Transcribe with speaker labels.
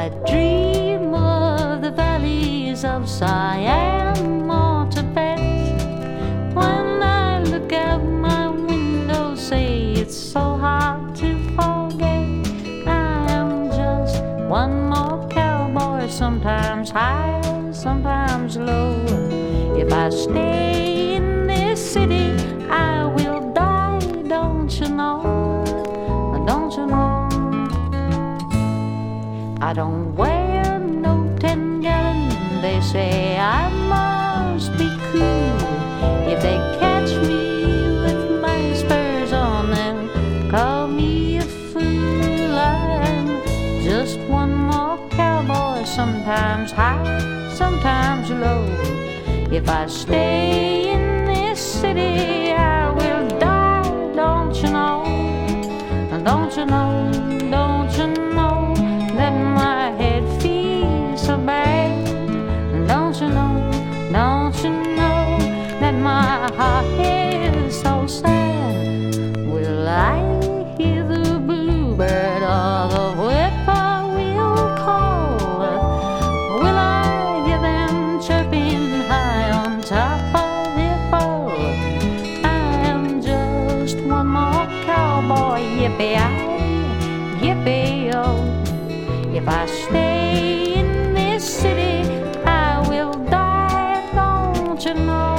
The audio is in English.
Speaker 1: I dream of the valleys of Siam or Tibet. When I look out my window, say it's so hard to forget. I am just one more cowboy, sometimes high, sometimes low. If I stay in this city, I will die, don't you know? Don't you know? I don't wear no 10-gallon. They say I must be cool. If they catch me with my spurs on, they'll call me a fool. I'm just one more cowboy, sometimes high, sometimes low. If I stay in this city, I will die, don't you know? Don't you know, don't you know that my head feels so bad? Don't you know that my heart is so sad? Will I hear the bluebird or the whippoorwill call? Will I hear them chirping high on top of the hill? I am just one more cowboy, yippee-yi-yippee-yo. If I stay in this city, I will die, don't you know?